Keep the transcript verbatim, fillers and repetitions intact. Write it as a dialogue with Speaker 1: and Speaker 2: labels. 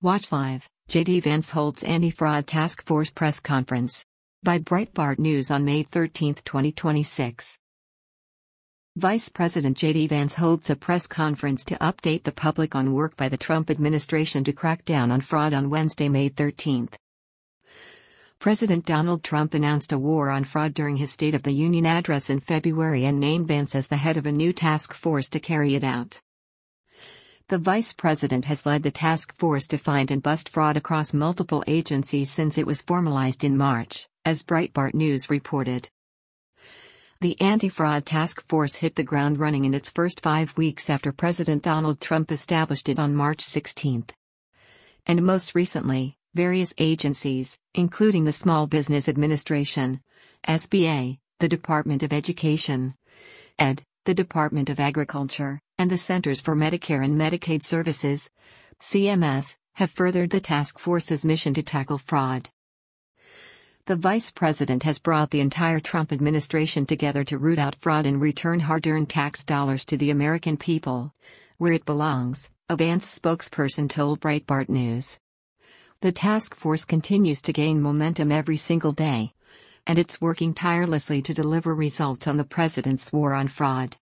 Speaker 1: Watch live, J D Vance holds anti-fraud task force press conference. By Breitbart News on May thirteenth, twenty twenty-six. Vice President J D Vance holds a press conference to update the public on work by the Trump administration to crack down on fraud on Wednesday, May thirteenth. President Donald Trump announced a war on fraud during his State of the Union address in February and named Vance as the head of a new task force to carry it out. The vice president has led the task force to find and bust fraud across multiple agencies since it was formalized in March, as Breitbart News reported. The anti-fraud task force hit the ground running in its first five weeks after President Donald Trump established it on March sixteenth. And most recently, various agencies, including the Small Business Administration, S B A, the Department of Education, Ed, the Department of Agriculture, and the Centers for Medicare and Medicaid Services, C M S, have furthered the task force's mission to tackle fraud. The vice president has brought the entire Trump administration together to root out fraud and return hard-earned tax dollars to the American people, where it belongs, a Vance spokesperson told Breitbart News. The task force continues to gain momentum every single day, and it's working tirelessly to deliver results on the president's war on fraud.